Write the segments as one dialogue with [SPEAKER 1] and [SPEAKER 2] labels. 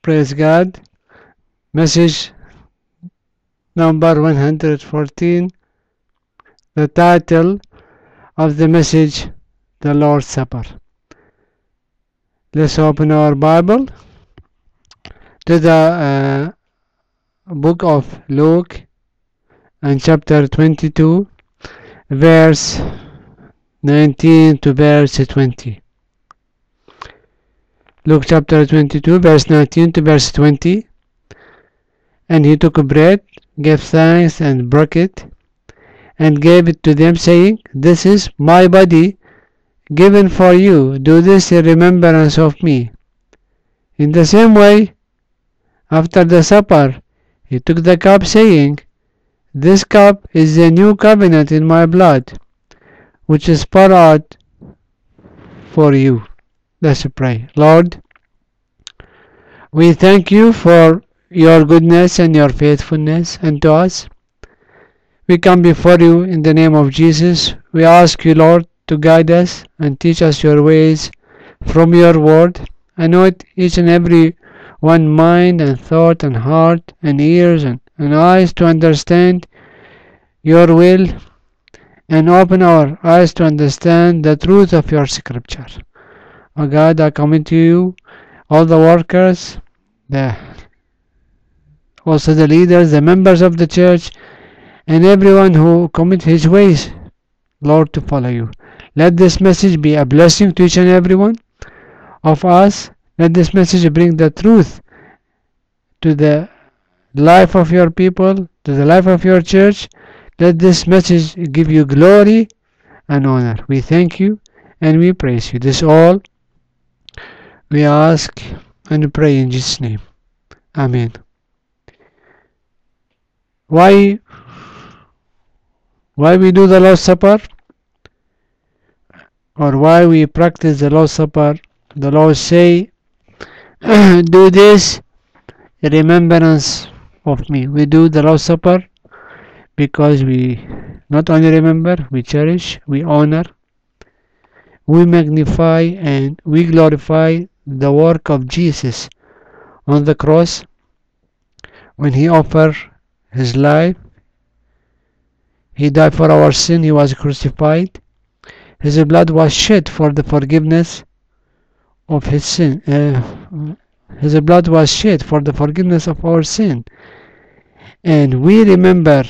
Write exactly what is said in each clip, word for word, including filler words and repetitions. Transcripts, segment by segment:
[SPEAKER 1] Praise God. Message number one hundred fourteen. The title of the message, The Lord's Supper. Let's open our Bible to the uh, book of Luke and chapter twenty-two, verse nineteen to verse twenty. Luke chapter twenty-two, verse nineteen to verse twenty. And he took bread, gave thanks, and broke it, and gave it to them, saying, This is my body, given for you. Do this in remembrance of me. In the same way, after the supper, he took the cup, saying, This cup is the new covenant in my blood, which is poured out for you. Let's pray. Lord, we thank you for your goodness and your faithfulness unto us. We come before you in the name of Jesus. We ask you, Lord, to guide us and teach us your ways from your word. Anoint each and every one mind and thought and heart and ears and, and eyes to understand your will, and open our eyes to understand the truth of your scripture. O God, I commit to you all the workers, the also the leaders, the members of the church, and everyone who commit his ways, Lord, to follow you. Let this message be a blessing to each and every one of us. Let this message bring the truth to the life of your people, to the life of your church. Let this message give you glory and honor. We thank you and we praise you. This all we ask and pray in Jesus' name. Amen. Why, why we do the Lord's Supper, or why we practice the Lord's Supper? The Lord say, do this in remembrance of me. We do the Lord's Supper because we not only remember, we cherish, we honor, we magnify, and we glorify the work of Jesus on the cross when he offered his life. He died for our sin. He was crucified. His blood was shed for the forgiveness of his sin. Uh, his blood was shed for the forgiveness of our sin. And we remember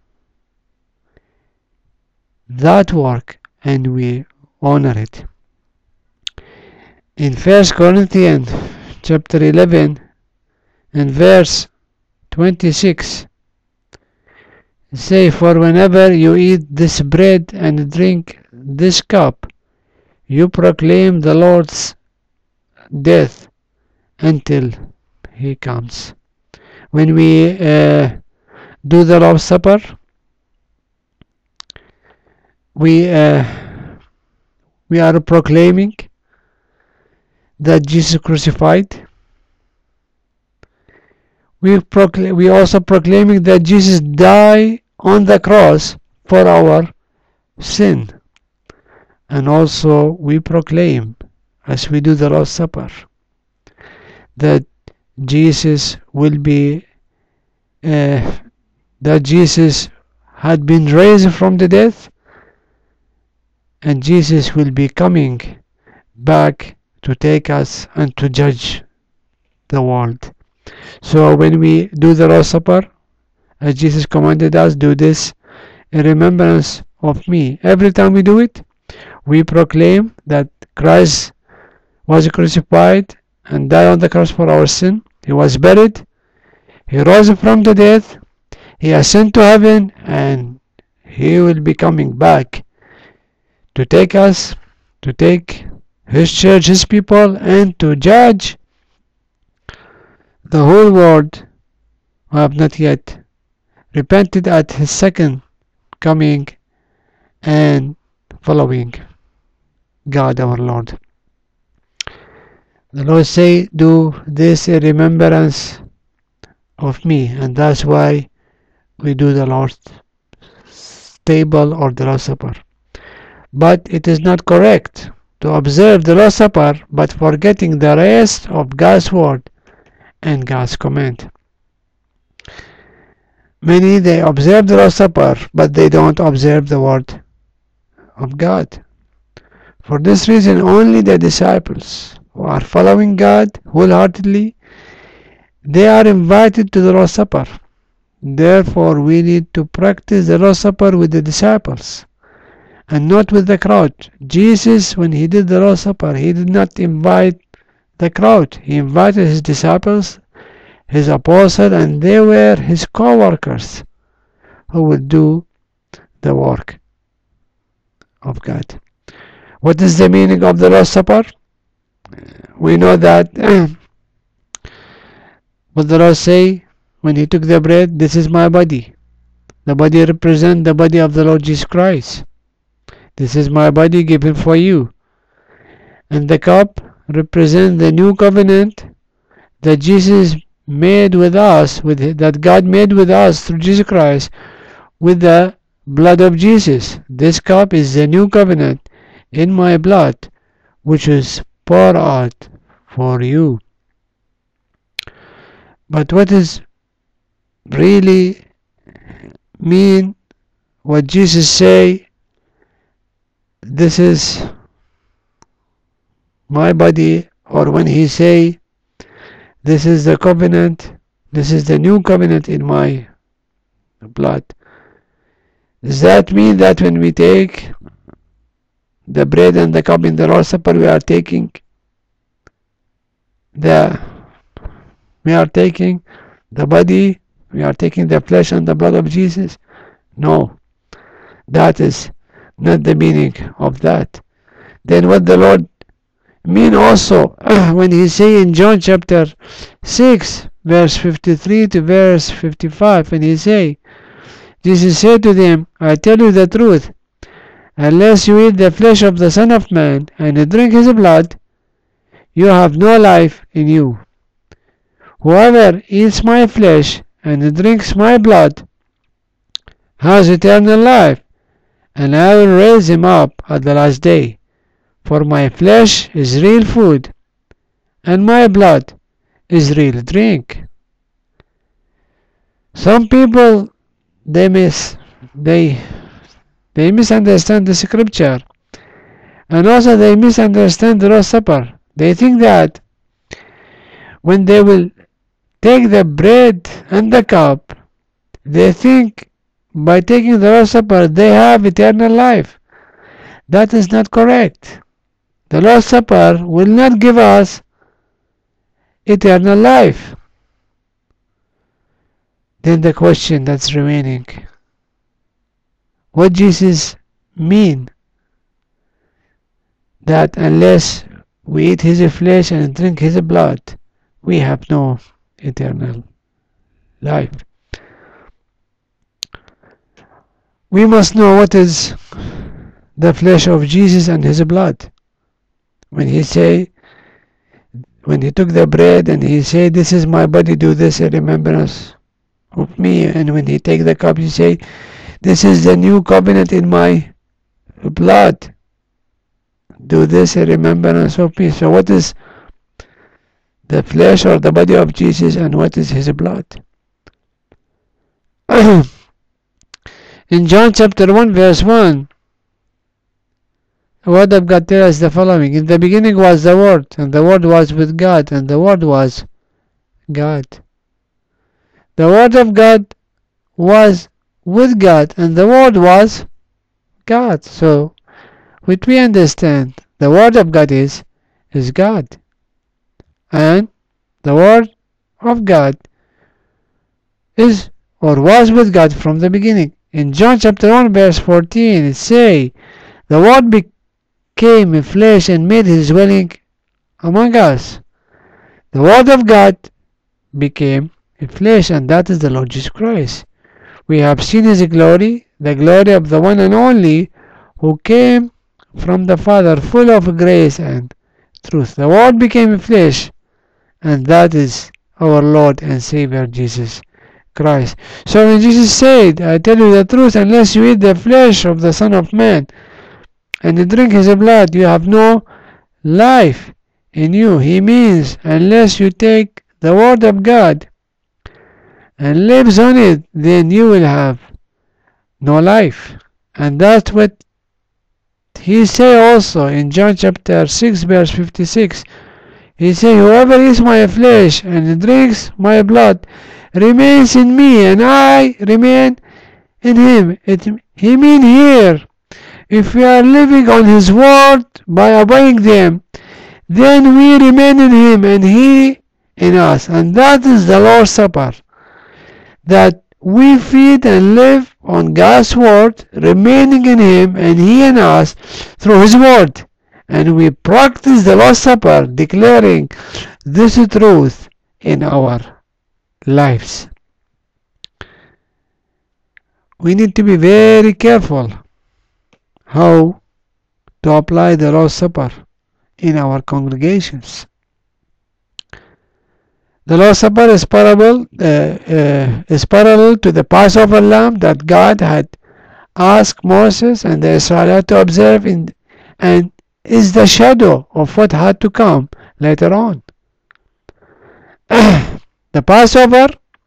[SPEAKER 1] that work and we honor it. In First Corinthians chapter eleven and verse twenty-six, say, For whenever you eat this bread and drink this cup, you proclaim the Lord's death until he comes. When we uh, do the Lord's Supper, we uh, we are proclaiming that Jesus crucified. We proclaim, we also proclaiming that Jesus died on the cross for our sin. And also we proclaim, as we do the Lord's Supper, that Jesus will be, uh, that Jesus had been raised from the dead, and Jesus will be coming back to take us and to judge the world. So when we do the Lord's Supper, as Jesus commanded us, do this in remembrance of me. Every time we do it, we proclaim that Christ was crucified and died on the cross for our sin. He was buried. He rose from the dead. He ascended to heaven, and he will be coming back to take us, to take his church, his people, and to judge the whole world who have not yet repented at his second coming and following God our Lord. The Lord say, do this in remembrance of me, and that's why we do the Lord's table or the Lord's Supper. But it is not correct to observe the Lord's Supper but forgetting the rest of God's word and God's command. Many, they observe the Lord's Supper, but they don't observe the Word of God. For this reason, only the disciples who are following God wholeheartedly, they are invited to the Lord's Supper. Therefore, we need to practice the Lord's Supper with the disciples and not with the crowd. Jesus, when he did the Lord's Supper, he did not invite the crowd. He invited his disciples, his apostles, and they were his co-workers who would do the work of God. What is the meaning of the Lord's Supper? We know that what the Lord say when he took the bread, this is my body. The body represents the body of the Lord Jesus Christ. This is my body given for you. And the cup represents the new covenant that Jesus made with us, with that God made with us through Jesus Christ, with the blood of Jesus. This cup is the new covenant in my blood, which is poured out for you. But what is really mean what Jesus say, this is my body, or when he say, this is the covenant, this is the new covenant in my blood? Does that mean that when we take the bread and the cup in the Lord's Supper, we are taking the we are taking the body, we are taking the flesh and the blood of Jesus? No, that is not the meaning of that. Then what the Lord mean also when he say in John chapter six verse fifty-three to verse fifty-five, when he say, Jesus said to them, I tell you the truth, unless you eat the flesh of the Son of Man and drink his blood, you have no life in you. Whoever eats my flesh and drinks my blood has eternal life, and I will raise him up at the last day. For my flesh is real food, and my blood is real drink. Some people, they miss, they, they misunderstand the scripture, and also they misunderstand the Lord's Supper. They think that when they will take the bread and the cup, they think by taking the Lord's Supper they have eternal life. That is not correct. The Lord's Supper will not give us eternal life. Then the question that's remaining, what Jesus mean that unless we eat his flesh and drink his blood, we have no eternal life? We must know what is the flesh of Jesus and his blood. When he say, when he took the bread and he said, this is my body, do this in remembrance of me. And when he take the cup, he say, this is the new covenant in my blood, do this in remembrance of me. So what is the flesh or the body of Jesus, and what is his blood? In John chapter one verse one, the word of God tells us the following: in the beginning was the Word, and the Word was with God, and the Word was God. The Word of God was with God, and the Word was God. So what we understand, the Word of God is is God, and the Word of God is or was with God from the beginning. In John chapter one verse fourteen, it say, the Word became flesh and made his dwelling among us. The Word of God became flesh, and that is the Lord Jesus Christ. We have seen his glory, the glory of the one and only who came from the Father, full of grace and truth. The Word became flesh, and that is our Lord and Savior Jesus Christ. So when Jesus said, I tell you the truth, unless you eat the flesh of the Son of Man and you drink his blood, you have no life in you. He means unless you take the Word of God and lives on it, then you will have no life. And that's what he say also in John chapter six verse fifty-six. He say, whoever eats my flesh and drinks my blood remains in me, and I remain in him. It, he mean here, if we are living on his word by obeying them, then we remain in him and he in us. And that is the Lord's Supper, that we feed and live on God's word, remaining in him and he in us through his word. And we practice the Lord's Supper, declaring this truth in our lives. We need to be very careful how to apply the Lord's Supper in our congregations. The Lord's Supper is parallel, uh, uh, is parallel to the Passover lamb that God had asked Moses and the Israelites to observe, in, and is the shadow of what had to come later on. The Passover,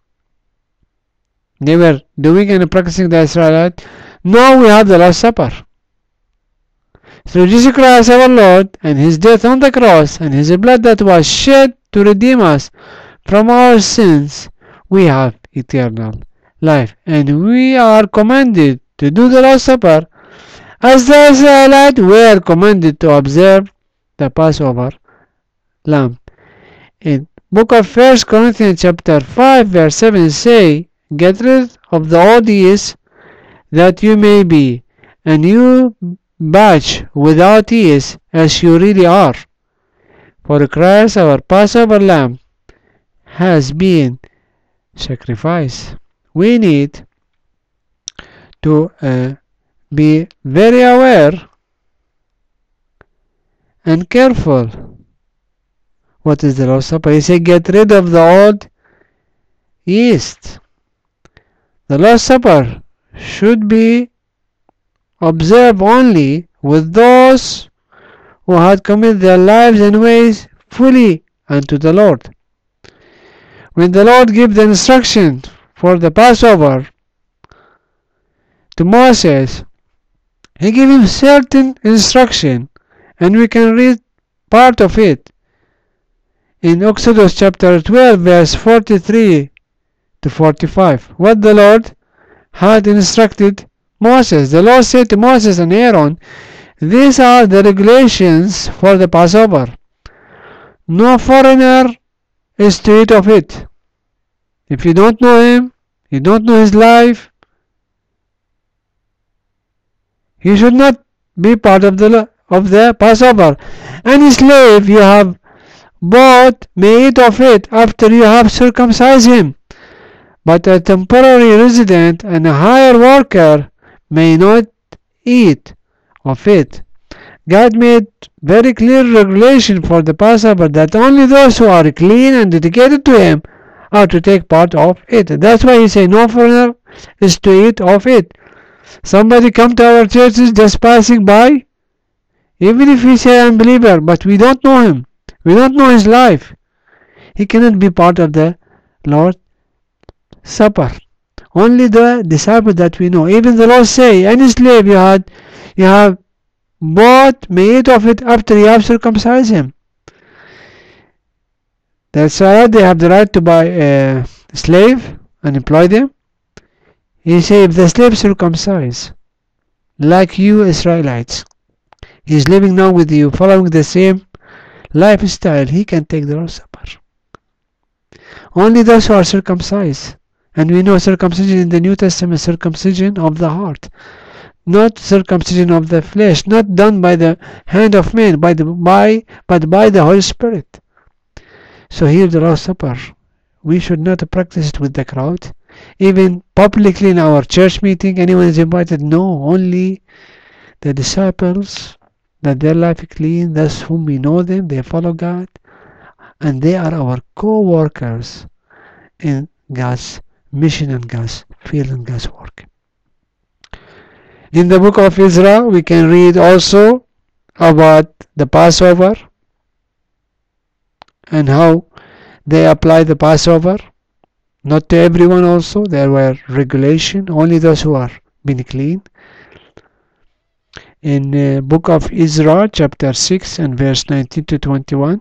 [SPEAKER 1] they were doing and practicing the Israelites. Now we have the Lord's Supper. Through Jesus Christ our Lord and his death on the cross and his blood that was shed to redeem us from our sins, we have eternal life. And we are commanded to do the Lord's Supper as the Israelites were commanded to observe the Passover lamb. In book of First Corinthians chapter five verse seven say, get rid of the old yeast that you may be, and you batch without yeast as you really are. For Christ our Passover lamb has been sacrificed. We need to uh, be very aware and careful. What is the Lord's Supper? He said, get rid of the old yeast. The Lord's Supper should be observed only with those who had committed their lives and ways fully unto the Lord. When the Lord gave the instruction for the Passover to Moses, he gave him certain instruction, and we can read part of it in Exodus chapter twelve verse forty-three to forty-five. What the Lord had instructed Moses. The Lord said to Moses and Aaron, these are the regulations for the Passover. No foreigner is to eat of it. If you don't know him, you don't know his life, he should not be part of the of the Passover. Any slave you have bought may eat of it after you have circumcised him, but a temporary resident and a hired worker may not eat of it. God made very clear regulation for the Passover that only those who are clean and dedicated to him are to take part of it. That's why he said no foreigner is to eat of it. Somebody come to our churches just passing by, even if he say unbeliever, but we don't know him, we don't know his life, he cannot be part of the Lord's Supper. Only the disciples that we know. Even the Lord say, any slave you had, you have bought may eat of it after you have circumcised him. That's why they have the right to buy a slave and employ them. He said, if the slave circumcised, like you Israelites, he is living now with you, following the same lifestyle, he can take the Lord's Supper. Only those who are circumcised. And we know circumcision in the New Testament, circumcision of the heart, not circumcision of the flesh, not done by the hand of man, by the by, but by the Holy Spirit. So here the Lord's Supper, we should not practice it with the crowd, even publicly in our church meeting. Anyone is invited? No, only the disciples, that their life is clean, those whom we know them, they follow God, and they are our co-workers in God's mission and God's field and God's work. In the book of Ezra, we can read also about the Passover and how they apply the Passover. Not to everyone also, there were regulation, only those who are been clean. In uh, book of Ezra, chapter six and verse nineteen to twenty-one.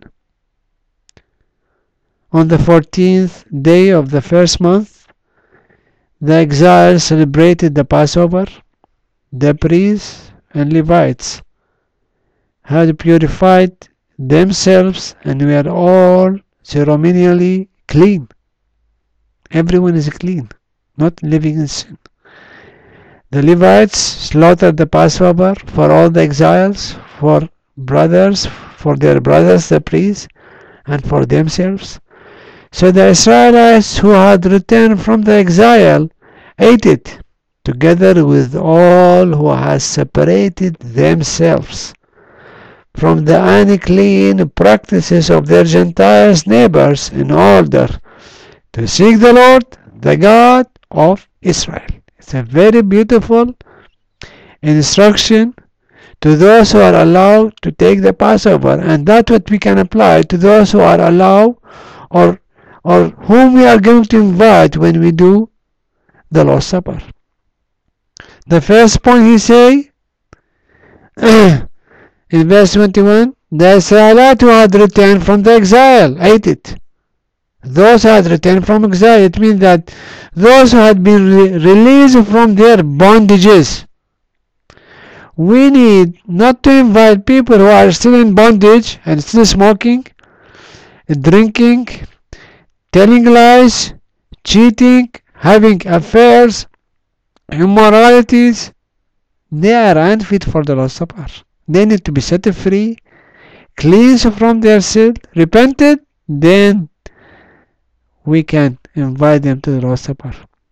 [SPEAKER 1] On the fourteenth day of the first month, the exiles celebrated the Passover. The priests and Levites had purified themselves and were all ceremonially clean. Everyone is clean, not living in sin. The Levites slaughtered the Passover for all the exiles, for brothers, for their brothers the priests, and for themselves. So the Israelites who had returned from the exile ate it, together with all who had separated themselves from the unclean practices of their Gentile neighbors in order to seek the Lord, the God of Israel. It's a very beautiful instruction to those who are allowed to take the Passover, and that's what we can apply to those who are allowed or or whom we are going to invite when we do the Lord's Supper. The first point he say in verse twenty-one, the Israelites who had returned from the exile ate it. Those who had returned from exile, it means that those who had been re released from their bondages. We need not to invite people who are still in bondage and still smoking, drinking, telling lies, cheating, having affairs, immoralities. They are unfit for the Lord's Supper. They need to be set free, cleansed from their sin, repented, then we can invite them to the Lord's Supper.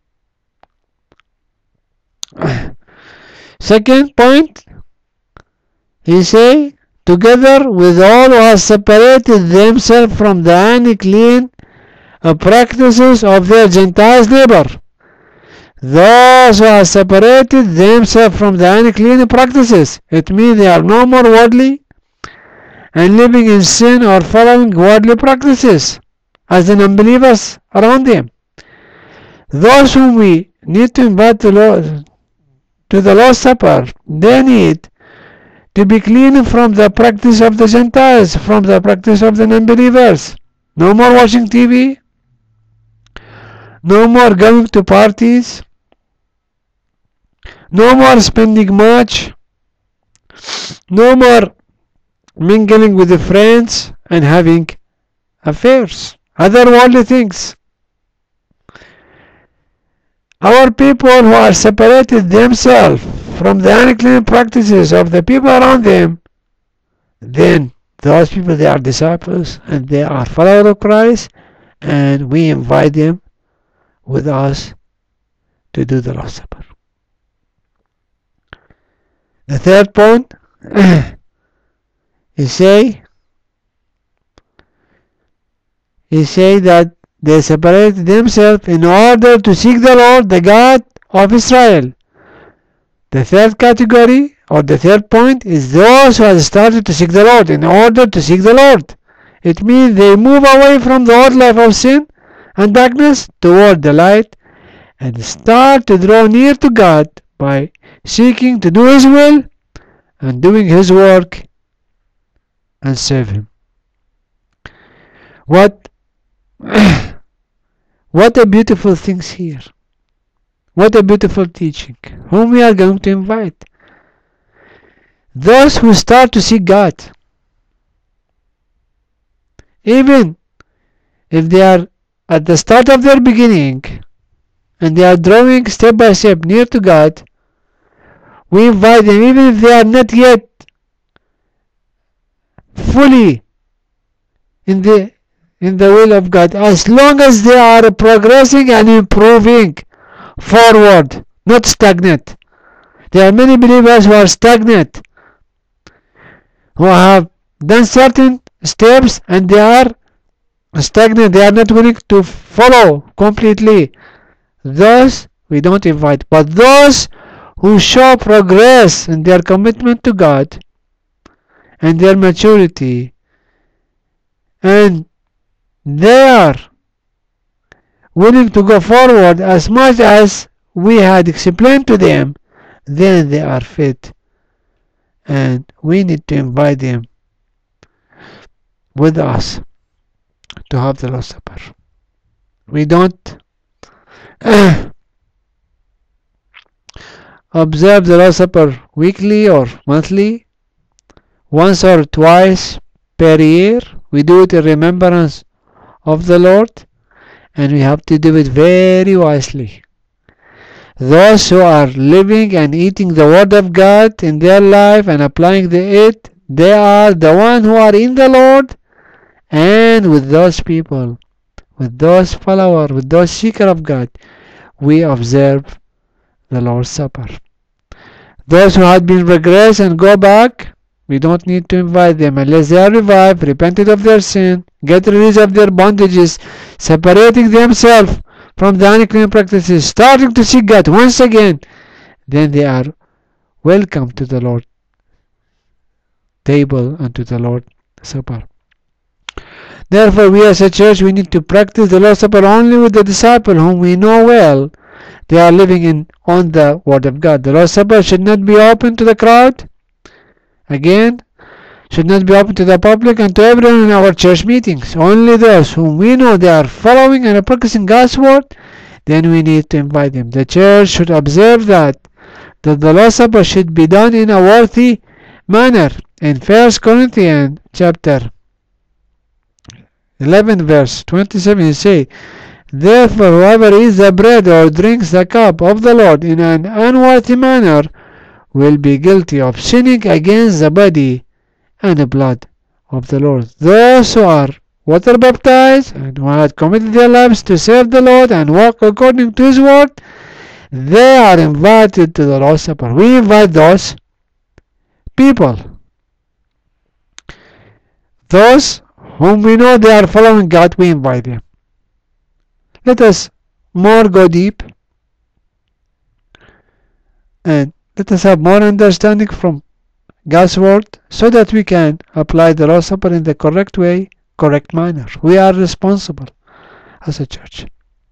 [SPEAKER 1] Second point, he say, together with all who have separated themselves from the unclean practices of their Gentile neighbor. Those who have separated themselves from the unclean practices, it means they are no more worldly and living in sin or following worldly practices as the unbelievers around them. Those whom we need to invite to, Lord, to the Lord's Supper, they need to be clean from the practice of the Gentiles, from the practice of the unbelievers. No more watching T V, no more going to parties, no more spending much, no more mingling with the friends and having affairs, other worldly things. Our people who are separated themselves from the unclean practices of the people around them, then those people, they are disciples and they are followers of Christ, and we invite them with us to do the Lord's Supper. The third point, he say, he say that they separated themselves in order to seek the Lord, the God of Israel. The third category, or the third point, is those who have started to seek the Lord in order to seek the Lord. It means they move away from the old life of sin and darkness toward the light and start to draw near to God by seeking to do His will and doing His work and serve Him. What what a beautiful things here. What a beautiful teaching. Whom we are going to invite? Those who start to seek God. Even if they are at the start of their beginning and they are drawing step by step near to God, we invite them, even if they are not yet fully in the in the will of God, as long as they are progressing and improving forward, not stagnant. There are many believers who are stagnant, who have done certain steps and they are stagnant, they are not willing to follow completely. Those we don't invite, but those who show progress in their commitment to God and their maturity and they are willing to go forward as much as we had explained to them, then they are fit, and we need to invite them with us to have the Lord's Supper. We don't observe the Lord's Supper weekly or monthly, once or twice per year. We do it in remembrance of the Lord, and we have to do it very wisely. Those who are living and eating the Word of God in their life and applying the it, they are the ones who are in the Lord, and with those people, with those followers, with those seekers of God, we observe the Lord's Supper. Those who had been regressed and go back, we don't need to invite them unless they are revived, repented of their sin, get released of their bondages, separating themselves from the unclean practices, starting to seek God once again. Then they are welcome to the Lord's table and to the Lord's Supper. Therefore, we as a church, we need to practice the Lord's Supper only with the disciples whom we know well. They are living in on the Word of God. The Lord's Supper should not be open to the crowd. Again, should not be open to the public and to everyone in our church meetings. Only those whom we know they are following and practicing God's Word, then we need to invite them. The church should observe that, that the Lord's Supper should be done in a worthy manner. In First Corinthians chapter eleven verse twenty-seven, it says, therefore whoever eats the bread or drinks the cup of the Lord in an unworthy manner will be guilty of sinning against the body and the blood of the Lord. Those who are water baptized and who had committed their lives to serve the Lord and walk according to His word, they are invited to the Lord's Supper. We invite those people, those whom we know they are following God, we invite them. Let us more go deep and let us have more understanding from God's Word so that we can apply the Lord's Supper in the correct way, correct manner. We are responsible as a church.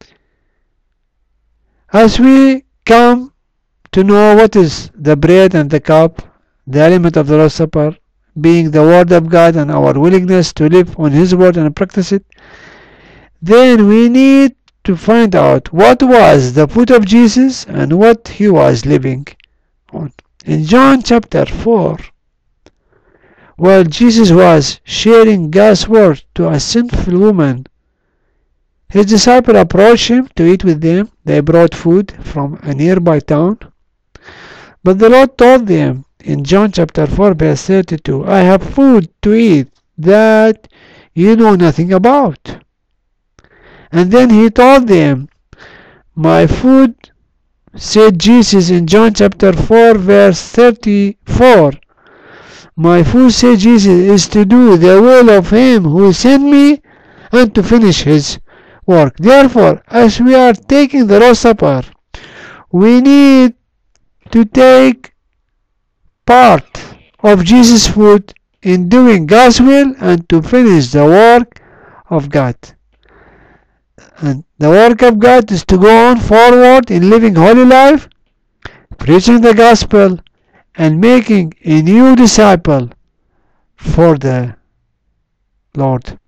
[SPEAKER 1] As we come to know what is the bread and the cup, the element of the Lord's Supper, being the Word of God and our willingness to live on His Word and practice it, then we need to find out what was the food of Jesus and what He was living on. In John chapter four, while Jesus was sharing God's Word to a sinful woman, His disciples approached Him to eat with them. They brought food from a nearby town. But the Lord told them in John chapter four verse thirty-two, I have food to eat that you know nothing about. And then He told them, my food, said Jesus in John chapter four verse thirty-four, my food, said Jesus, is to do the will of Him who sent me and to finish His work. Therefore, as we are taking the Lord's Supper, we need to take part of Jesus' food in doing God's will and to finish the work of God. And the work of God is to go on forward in living holy life, preaching the gospel, and making a new disciple for the Lord.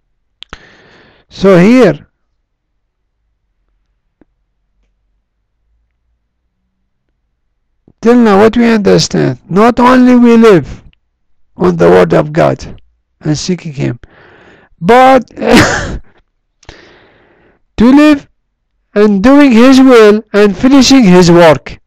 [SPEAKER 1] So here, till now what we understand, not only we live on the Word of God and seeking Him, but to live and doing His will and finishing His work.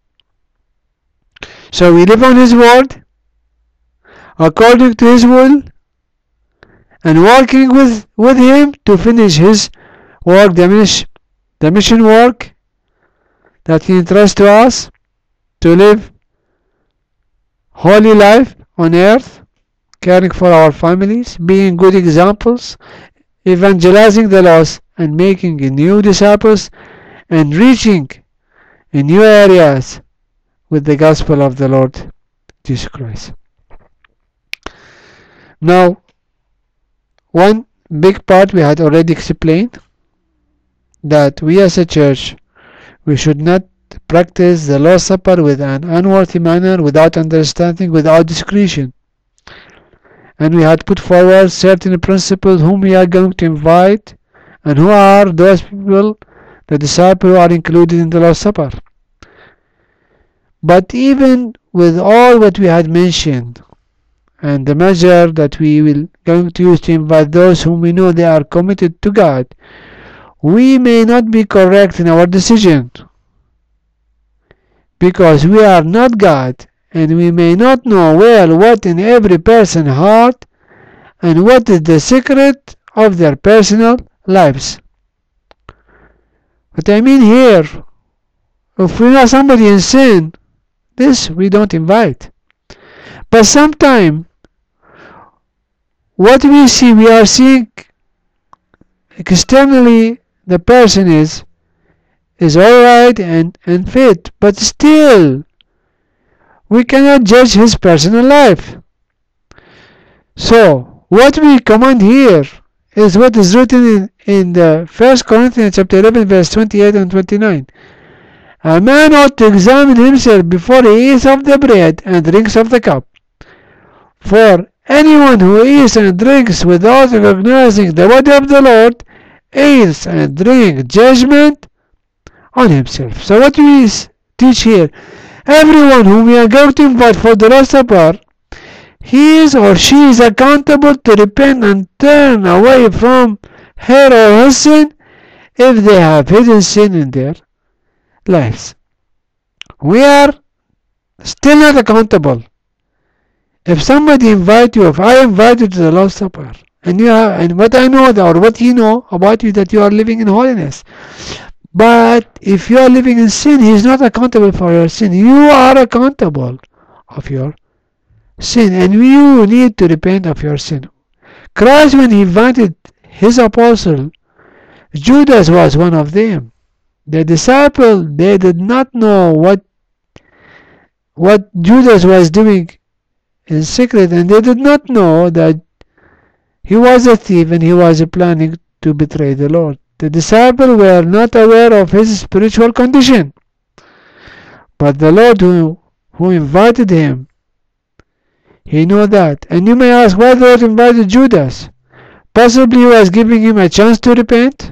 [SPEAKER 1] So we live on His Word, according to His will, and working with, with Him to finish His work, the mission, the mission work that He entrusts to us, to live holy life on earth, caring for our families, being good examples, evangelizing the lost, and making new disciples, and reaching in new areas with the gospel of the Lord Jesus Christ. Now, one big part we had already explained, that we as a church, we should not practice the Lord's Supper with an unworthy manner, without understanding, without discretion. And we had put forward certain principles whom we are going to invite, and who are those people, the disciples who are included in the Lord's Supper. But even with all what we had mentioned, and the measure that we will going to use to invite those whom we know they are committed to God, we may not be correct in our decision, because we are not God, and we may not know well what in every person's heart and what is the secret of their personal lives. What I mean here, if we know somebody in sin, this we don't invite. But sometimes what we see, we are seeing externally the person is is alright and, and fit, but still we cannot judge his personal life. So what we command here is what is written in, in the First Corinthians chapter eleven verse twenty-eight and twenty-nine. A man ought to examine himself before he eats of the bread and drinks of the cup. For anyone who eats and drinks without recognizing the body of the Lord eats and drinks judgment on himself. So what we teach here, everyone whom we are going to invite for the Lord's Supper, he is or she is accountable to repent and turn away from her or his sin if they have hidden sin in their lives. We are still not accountable. If somebody invite you, if I invite you to the Lord's Supper, and you have, and what I know or what you know about you, that you are living in holiness, but if you are living in sin, he is not accountable for your sin. You are accountable of your sin, and you need to repent of your sin. Christ, when he invited his apostle, Judas was one of them. The disciples, they did not know what what Judas was doing in secret, and they did not know that he was a thief and he was planning to betray the Lord. The disciples were not aware of his spiritual condition, but the Lord who, who invited him, he knew that. And you may ask, why the Lord invited Judas? Possibly he was giving him a chance to repent,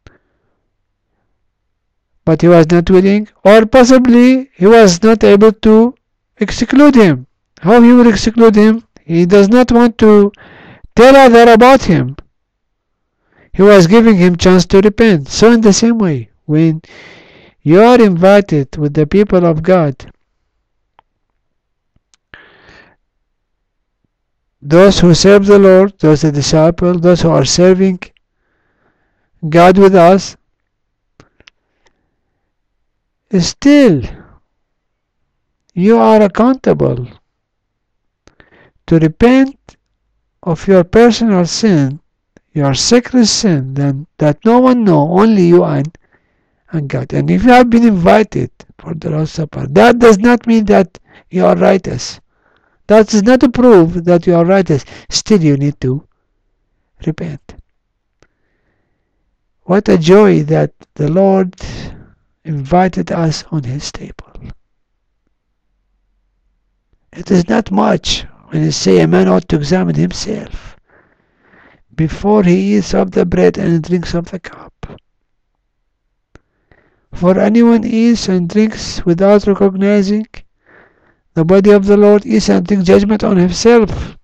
[SPEAKER 1] but he was not willing, or possibly he was not able to exclude him. How he will exclude him? He does not want to tell other about him. He was giving him chance to repent. So in the same way, when you are invited with the people of God, those who serve the Lord, those the disciples, those who are serving God with us, still you are accountable to repent of your personal sin, your secret sin, then that no one know, only you and, and God. And if you have been invited for the Lord's Supper, that does not mean that you are righteous. That is not to prove that you are righteous. Still you need to repent. What a joy that the Lord invited us on his table. It is not much when you say a man ought to examine himself before he eats of the bread and drinks of the cup. For anyone eats and drinks without recognizing the body of the Lord, eats and drinks judgment on himself.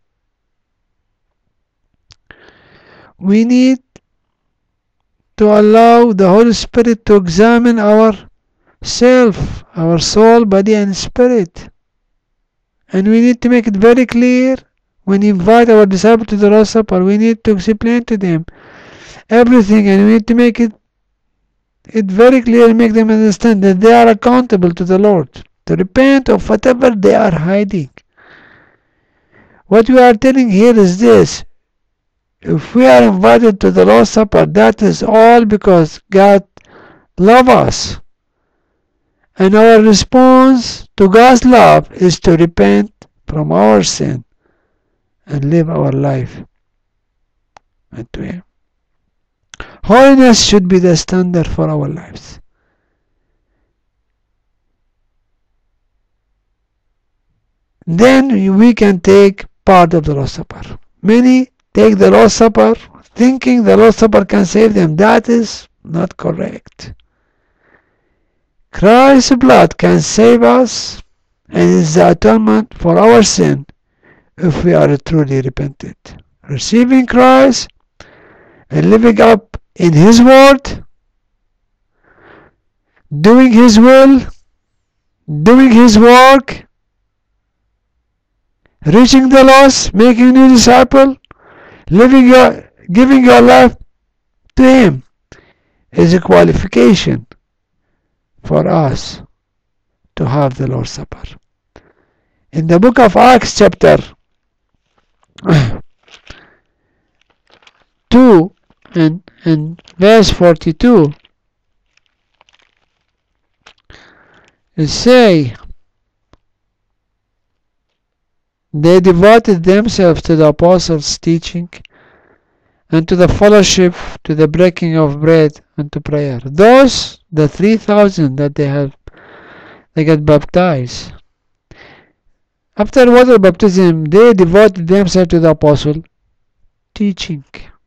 [SPEAKER 1] We need to allow the Holy Spirit to examine our self, our soul, body and spirit. And we need to make it very clear when we invite our disciples to the Lord's Supper. We need to explain to them everything, and we need to make it it very clear and make them understand that they are accountable to the Lord, to repent of whatever they are hiding. What we are telling here is this: if we are invited to the Lord's Supper, that is all because God loves us. And our response to God's love is to repent from our sin and live our life unto Him. Holiness should be the standard for our lives. Then we can take part of the Lord's Supper. Many take the Lord's Supper thinking the Lord's Supper can save them. That is not correct. Christ's blood can save us and is the atonement for our sin if we are truly repentant. Receiving Christ and living up in His Word, doing His will, doing His work, reaching the lost, making new disciple, living your, giving your life to Him is a qualification for us to have the Lord's Supper. In the book of Acts chapter two and, and verse forty-two, it say, they devoted themselves to the apostles' teaching and to the fellowship, to the breaking of bread and to prayer. Those, the three thousand that they have, they got baptized. After water baptism, they devoted themselves to the apostle teaching.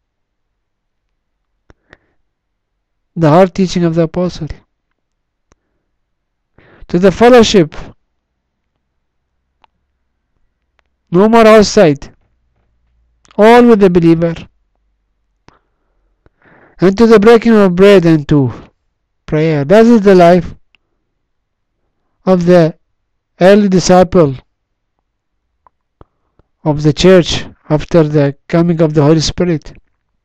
[SPEAKER 1] The hard teaching of the apostle. To the fellowship. No more outside. All with the believer. And to the breaking of bread and to prayer. That is the life of the early disciple of the church after the coming of the Holy Spirit.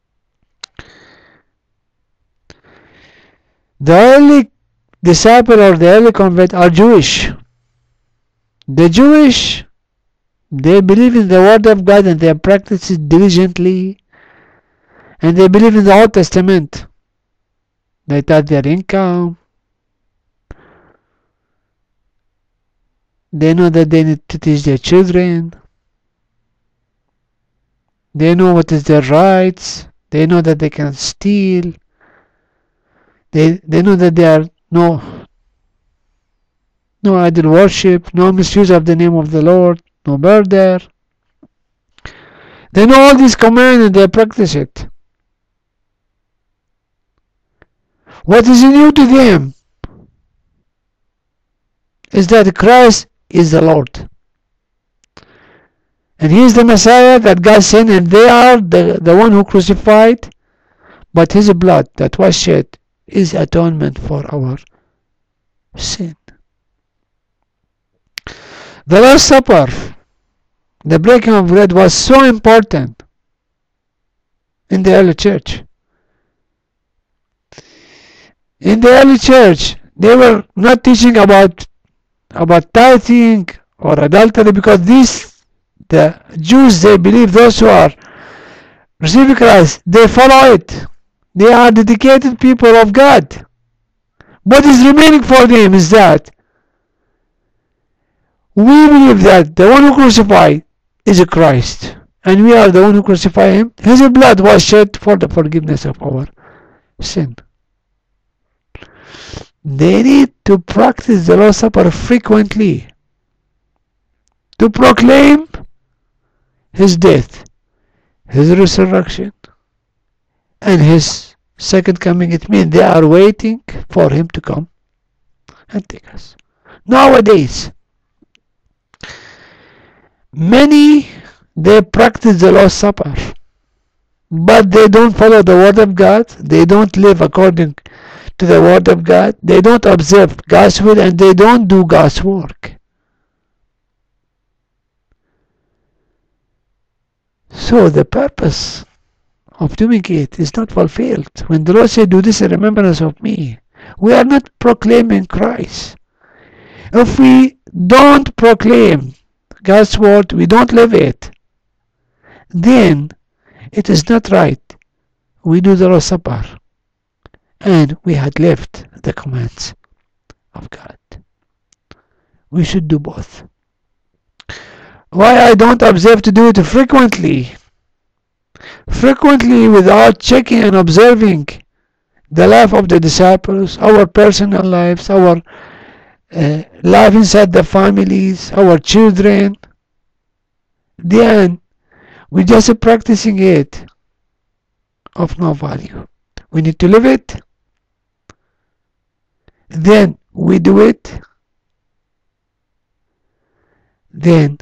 [SPEAKER 1] The early disciple or the early convert are Jewish. The Jewish, they believe in the Word of God and they practice it diligently, and they believe in the Old Testament. They tithe their income. They know that they need to teach their children. They know what is their rights. They know that they can steal. They they know that there are no no idol worship, no misuse of the name of the Lord, no murder. They know all these commands and they practice it. What is new to them is that Christ is the Lord. And He is the Messiah that God sent, and they are the, the one who crucified, but His blood that was shed is atonement for our sin. The Lord's Supper, the breaking of bread, was so important in the early church. In the early church, they were not teaching about about tithing or adultery, because these, the Jews, they believe those who are receiving Christ, they follow it. They are dedicated people of God. What is remaining for them is that we believe that the one who crucified is Christ, and we are the one who crucified Him. His blood was shed for the forgiveness of our sin. They need to practice the Lord's Supper frequently to proclaim His death, His resurrection, and His second coming. It means they are waiting for Him to come and take us. Nowadays, many, they practice the Lord's Supper, but they don't follow the Word of God. They don't live according to the Word of God. They don't observe God's will, and they don't do God's work. So the purpose of doing it is not fulfilled. When the Lord said, do this in remembrance of me, we are not proclaiming Christ. If we don't proclaim God's word, we don't live it, then it is not right. We do the Lord's Supper and we had left the commands of God. We should do both. Why I don't observe to do it frequently? frequently without checking and observing the life of the disciples, our personal lives, our uh, life inside the families, our children, then we're just practicing it of no value. We need to live it, then we do it, then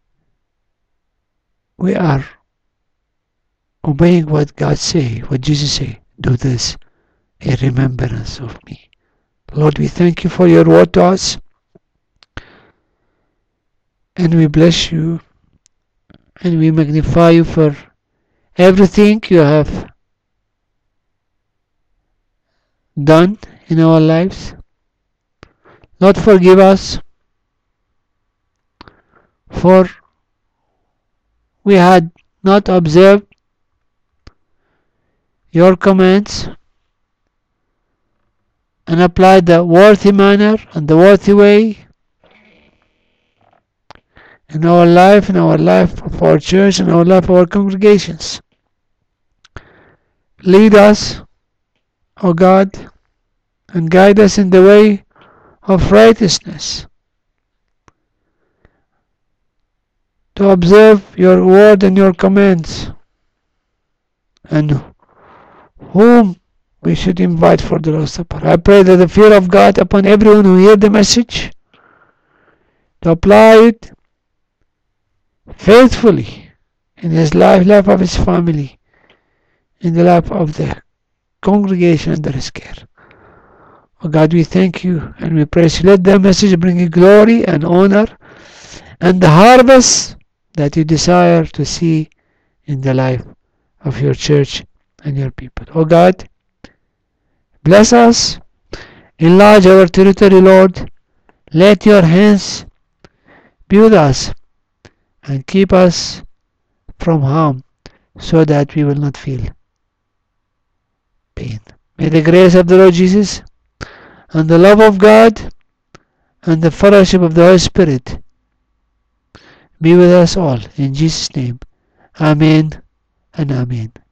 [SPEAKER 1] we are obeying what God say, what Jesus say. Do this in remembrance of me. Lord, we thank you for your word to us, and we bless you, and we magnify you for everything you have done in our lives. Lord, forgive us for we had not observed your commands and applied the worthy manner and the worthy way in our life, in our life of our church, in our life of our congregations. Lead us, O God, and guide us in the way of righteousness, to observe your word and your commands, and whom we should invite for the Lord's Supper. I pray that the fear of God upon everyone who hear the message, to apply it faithfully in his life, life of his family, in the life of the congregation under his care. Oh God, we thank you and we praise you. Let the message bring you glory and honor and the harvest that you desire to see in the life of your church and your people. Oh God, bless us, enlarge our territory, Lord. Let your hands be with us and keep us from harm, so that we will not feel pain. May the grace of the Lord Jesus and the love of God and the fellowship of the Holy Spirit be with us all. In Jesus' name, Amen and Amen.